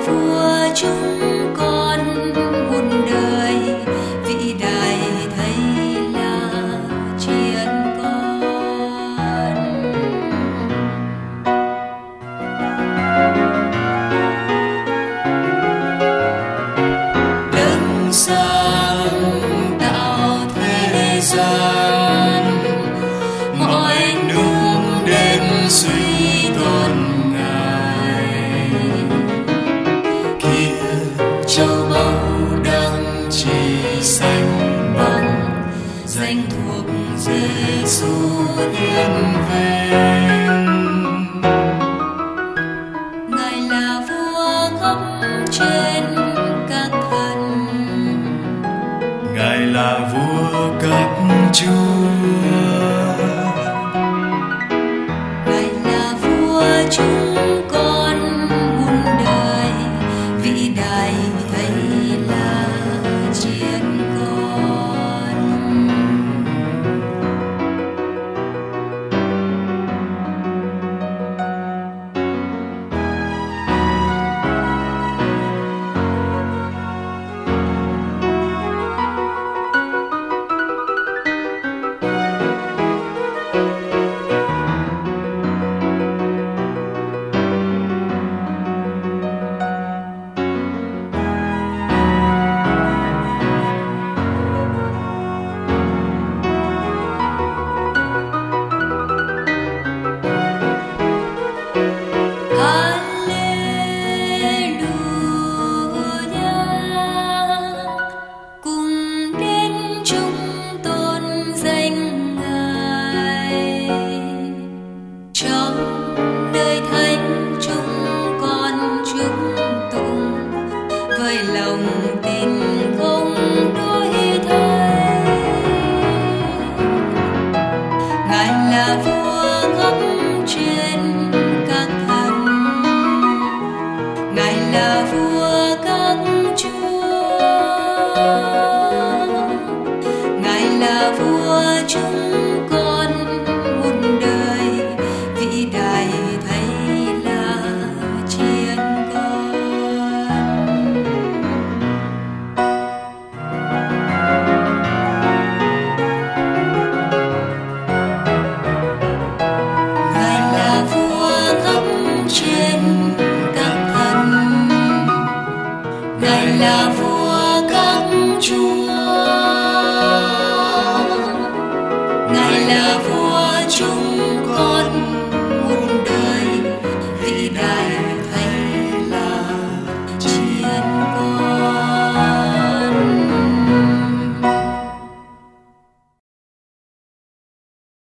vua chúng con muôn đời, vĩ đại thấy là chiên con. Đấng sáng tạo thế gian, mọi nước đến suy tôn Ngài. Kia châu báu đang chỉ xanh bằng danh thuộc Giêsu hiển vinh. Ngài là vua khắp trên các thần, Ngài là vua các chúa, Ngài là vua chúng con muôn đời, vĩ đại thấy là chiên con. Lòng tin không đổi thay, Ngài là vua khắp trên các thần, Ngài là vua các chúa, Ngài là vua chúng con muôn đời, vĩ đại thấy là chiên con. Trên các thần, Ngài là vua các chúa,